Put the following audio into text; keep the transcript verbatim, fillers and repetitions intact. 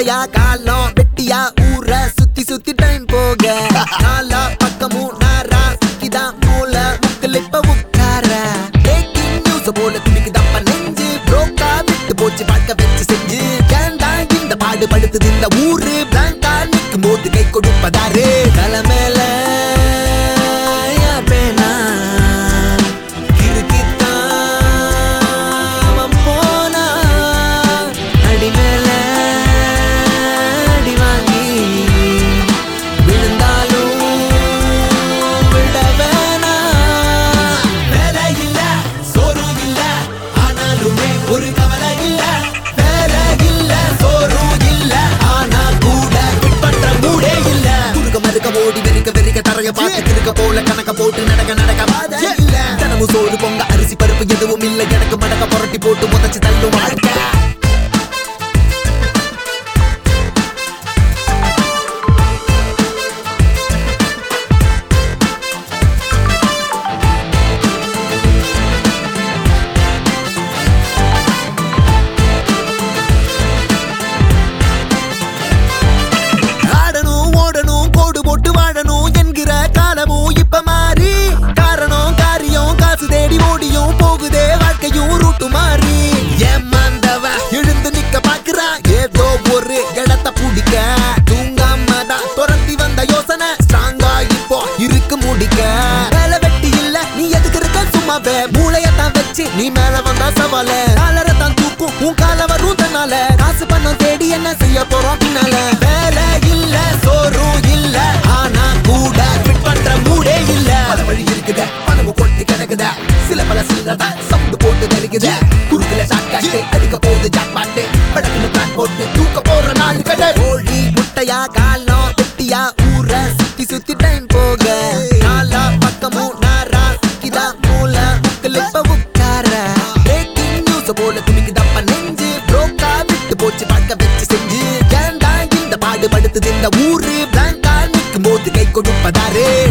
முட்டையா காலம் வெட்டியா ஊர சுத்தி சுத்தி டைம் போக நாலா பக்கமும் நாரா சுத்திதான் மூல முக்கல் இப்ப உட்கார பிரேக்கிங் நியூஸ் போல துணிக்குதப்ப நெஞ்சு புரோக்கா விட்டு போச்சு பார்க்க வச்சு செஞ்சு கேண்டா இந்த பாடு படுத்துது இந்த ஊரு பிளாங்கா நிற்கும் போது கை கொடுப்பதாரு தலை மேல ஒரு கவலை இல்ல வேற இல்ல சோறும் இல்ல ஆனா கூட விட்பற்ற மூடே இல்ல குறுக்க மறுக்க ஓடி வெறிக்க வெறிக்க தரைய பார்த்து திருக்க போல கணக்க போட்டு நடக்க நடக்க பாத இல்ல தினமும் சோறு பொங்க அரிசி பருப்பு எதுவும் இல்ல எனக்கு மடக்க புரட்டி போட்டு புதைச்சு தள்ளும் வாழ்க்கை இப்ப மாறி காரணம் காரியம் காசு தேடி ஓடியும் போகுதே வாழ்க்கையும் ரூட்டு மாறி ஏமாந்தவ எழுந்து நிக்க பாக்குறா ஏதோ ஒரு இடத்த பிடிக்க தூங்காமதான் துரத்தி வந்த யோசனை ஸ்ட்ராங்கா இப்போ இருக்கு முடிக்க வேலை வெட்டி இல்ல நீ எதுக்கு இருக்க சும்மாவே மூளையத்தான் வச்சு நீ மேல வந்தா சவால காலரை தான் தூக்கும் உன் கால வரும் தன்னால காசு பணம் தேடி என்ன செய்ய போறோம் பின்னால வேலை இல்ல சோறும் இல்ல ஆனா கூட பண்ற மூடே இல்ல பல வழி இருக்குத பணம் கொட்டி கிடக்குத சில பல சில்லற சவுண்டு போட்டு தெரிக்குத குறுக்குல சாக்காட்டு அடிக்க போகுது ஜாக்பாட்டு படக்குன்னு பிளான் போட்டு தூக்க போற நாலு கடை கோழி முட்டையா காலம் வெட்டியா ஊர சுத்தி சுத்தி டைம் போக நாலா பக்கமும் நாரா சுத்திதா மூல முக்கல் இப்ப உட்கார பிரேக்கிங் நியூஸ் போல துணிக்குதப்ப நெஞ்சு புரோக்கா விட்டு போச்சு பார்க்க வச்சு செஞ்சு கேண்டா இந்த பாடு படுத்துது இந்த ஊரு பிளாங்கா நிற்கும் போது கை கொடுப்பதாரு